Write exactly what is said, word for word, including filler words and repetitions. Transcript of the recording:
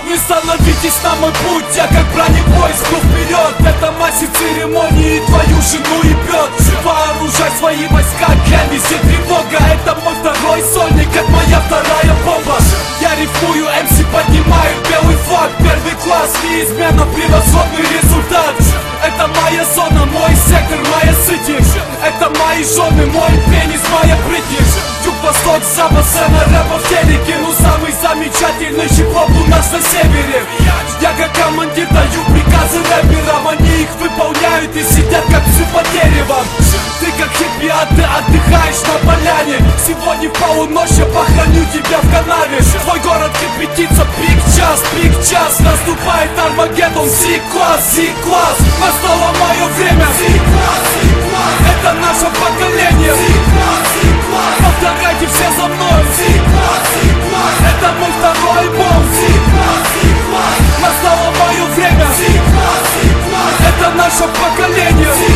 Не становитесь на мой путь, я как бронепоезд, иду вперед. Это мастер церемонии, твою жену ебет. Вооружай свои войска, глянь, везде тревога. Это мой второй сольник, как моя вторая бомба. Я рифмую, эм си поднимают белый флаг. Первый класс, неизменно превосходный результат. Это моя зона, мой сектор, моя сити. Это мои жены, мой пенис, моя Бритни. Юг-восток, запад, сцена рэпа в телеке. Ну самый замечательный хип-хоп у нас на севере. Я как командир даю приказы рэперам. Они их выполняют и сидят как псы по деревам. Ты как хиппи, а ты отдыхаешь на поляне. Сегодня в полуночь я похороню тебя в канаве. Твой город кипятится, пик-час, пик-час. Наступает Армагеддон, Си-класс, Си-класс. Настало мое время, Си-класс, Си-класс. Это наше поколение, Си-класс, Си-класс. Повторяйте все за мной, Си-класс, Си-класс. Это мой второй альбом, Си-класс, Си-класс. Настало мое время, Си-класс, Си-класс. Это наше поколение,